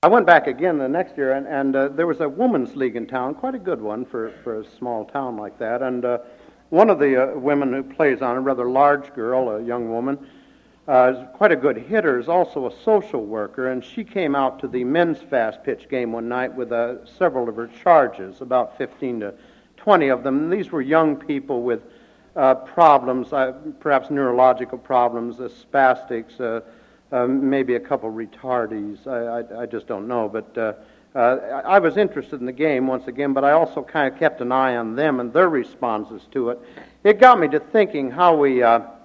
I went back again the next year, and there was a women's league in town, quite a good one for a small town like that. And one of the women who plays on it, a rather large girl, a young woman, is quite a good hitter, is also a social worker, and she came out to the men's fast pitch game one night with several of her charges, about 15 to 20 of them. And these were young people with problems, perhaps neurological problems, spastics, maybe a couple retardees. I just don't know. But I was interested in the game once again, but I also kind of kept an eye on them and their responses to it. It got me to thinking how we,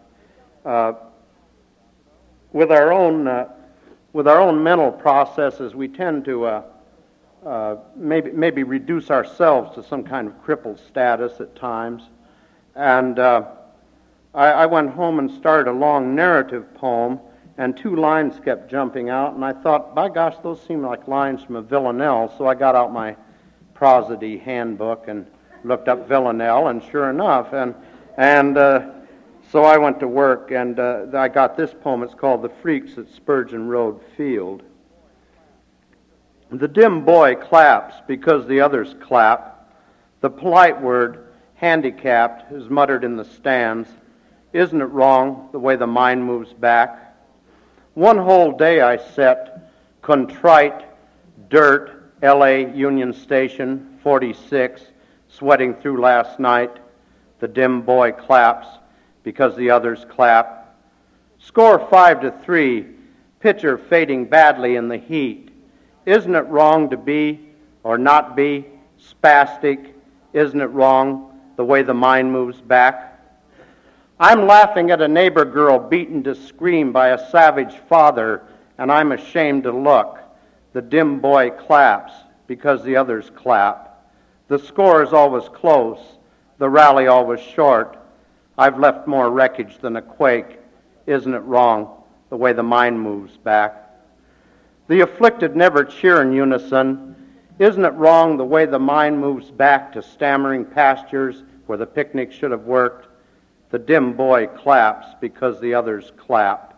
with our own mental processes, we tend to maybe reduce ourselves to some kind of crippled status at times. And I went home and started a long narrative poem, and two lines kept jumping out, and I thought, by gosh, those seem like lines from a villanelle, so I got out my prosody handbook and looked up villanelle, and sure enough, and so I went to work, and I got this poem. It's called The Freaks at Spurgeon Road Field. The dim boy claps because the others clap. The polite word, handicapped, is muttered in the stands. Isn't it wrong, the way the mind moves back? One whole day I sat, contrite, dirt, L.A. Union Station, 46, sweating through last night. The dim boy claps because the others clap. Score 5-3, pitcher fading badly in the heat. Isn't it wrong to be or not be spastic? Isn't it wrong the way the mind moves back? I'm laughing at a neighbor girl beaten to scream by a savage father, and I'm ashamed to look. The dim boy claps because the others clap. The score is always close, the rally always short. I've left more wreckage than a quake. Isn't it wrong the way the mind moves back? The afflicted never cheer in unison. Isn't it wrong the way the mind moves back to stammering pastures where the picnic should have worked? The dim boy claps because the others clap.